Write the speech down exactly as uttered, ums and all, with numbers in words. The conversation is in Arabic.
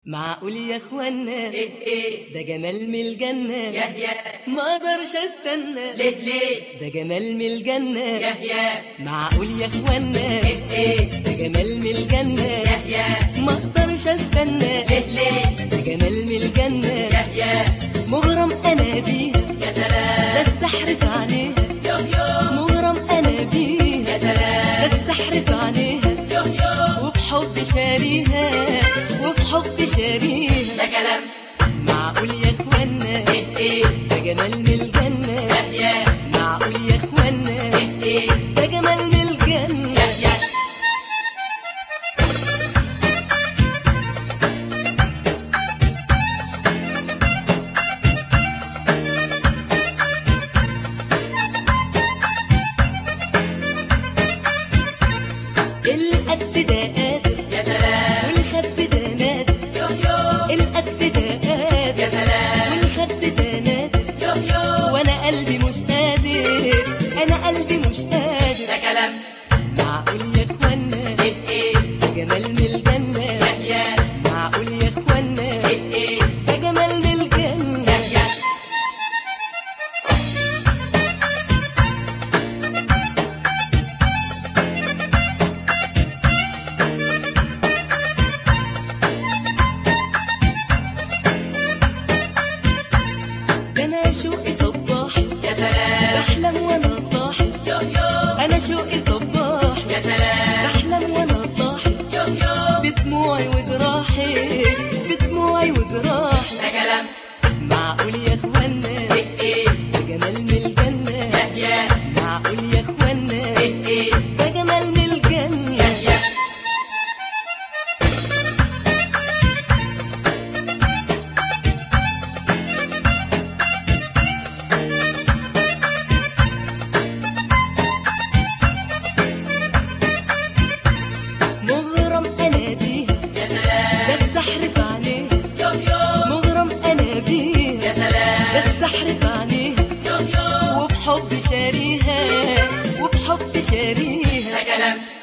معقول يا اخوانا ايه ايه ده جمال من الجنة يا يا ما اقدرش استنى ليه ليه ده جمال من الجنة يا يا معقول يا اخوانا ايه ايه ده جمال من الجنة يا يا ما اقدرش استنى ليه ليه ده جمال من الجنة يا يا مغرم انا بيه يا سلام ده السحر في عينيه يو يو مغرم انا بيه يا ده سلام السحر في عينيه يو يو وبحب شاريها وبحب شاريها ده كلام معقول يا اخوانا ايه ايه ده جمال من الجنة يا يا معقول يا اخوانا ايه ايه ده جمال من الجنة يا يا القد ده قادر يا سلام والخد ده نادر يو يو القد ده قادر يا سلام والخد ده نادر يو يو وانا قلبي مش قادر انا قلبي مش قادر ده كلام معقول يا اخوانا ايه ايه ده جمال من الجنة يا يا معقول يا اخوانا ايه ايه ده جمال من يا الجنة يا ده انا شوقي صباح يا سلام بحلم وانا صاحي يو يو انا شوقي صباح يا سلام بحلم وانا صاحي يو يو بدموعي وجراحي بدموعي وجراحي ده كلام معقول يا اخوانا ايه ايه ده جمال من الجنة يا يا معقول يا اخوانا ايه ايه ده جمال من يا الجنة يا مغرم انا بيه يا ده سلام السحر في عينيه يو يو مغرم انا بيه يا ده سلام السحر في عينيه يو يو وبحب شاريها وبحب شاريها ده كلام